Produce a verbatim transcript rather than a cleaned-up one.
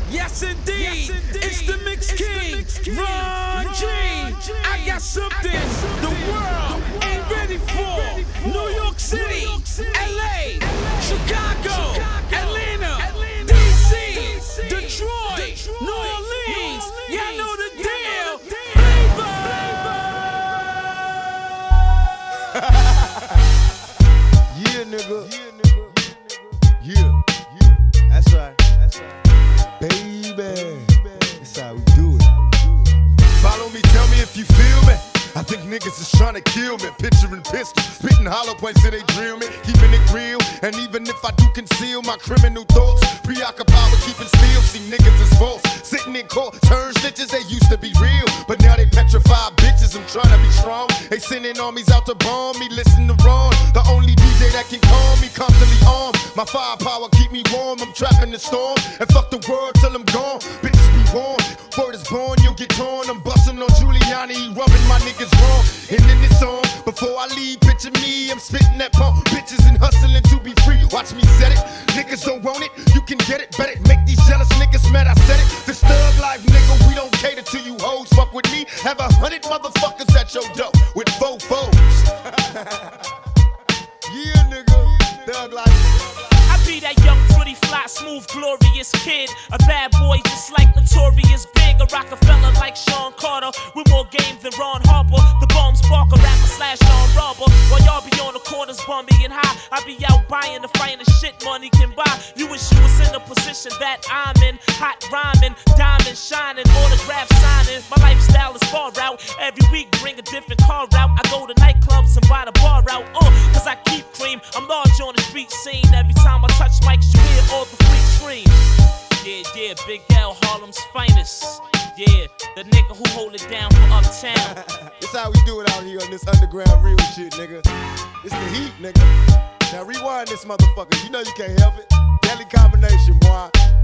Yes indeed, yes, indeed. It's the Mix King, Ron G. I got something the world ain't ready for. New York City, L A, Chicago, Atlanta, D C, Detroit, New Orleans. Y'all know the deal. Flavor. Yeah, nigga. Yeah, yeah. That's right. That's right. Baby, that's how we do it. Follow me, tell me if you feel me. I think niggas is trying to kill me. Picturing pistols, spitting hollow points till they drill me. Keeping it real, and even if I do conceal my criminal thoughts, preoccupied with keeping still. See niggas is false, sitting in court, turn snitches. They used to be real, but now they petrified bitches. I'm trying to be strong. They sending armies out to bomb me. Listen to Ron, the only D J that can calm me. Constantly armed, my firepower keep me warm. I'm trapping the storm, and fuck the world till I'm gone. Bitches be warned, word is born, you'll get torn. I'm busting on Giuliani, he rubbing my niggas wrong. And in this song, before I leave, picture me, I'm spitting that pump, bitches and hustling to be free. Watch me set it, niggas don't want it, you can get it, bet it. Make these jealous niggas mad, I said it. This thug life, nigga, we don't cater to you hoes. Fuck with me, have a hundred motherfuckers at your door with four foes. Yeah, nigga, thug life. I be that young, pretty, fly, smooth, glorious kid. A bad boy just like Notorious Big. A Rockefeller like Sean Carter. With more game than Ron Harper. The bomb spark, a rapper slash Sean Robber. While y'all be on the corners bumming and high, I be out buying the finest shit money can buy. You wish you was in the position that I'm in. Hot rhyming, diamond shining, autograph signing. My lifestyle is far out. Every week bring a different car out. I go to nightclubs and buy the bar out. Uh, cause I keep cream. I'm large on the street scene. Every time I touch mics, you hear all the freaks scream. Yeah, yeah, Big L, Harlem's finest. Yeah, the nigga who hold it down for Uptown. This how we do it out here on this underground real shit, nigga. It's the heat, nigga. Now rewind this motherfucker. You know you can't help it. Deadly combination, boy.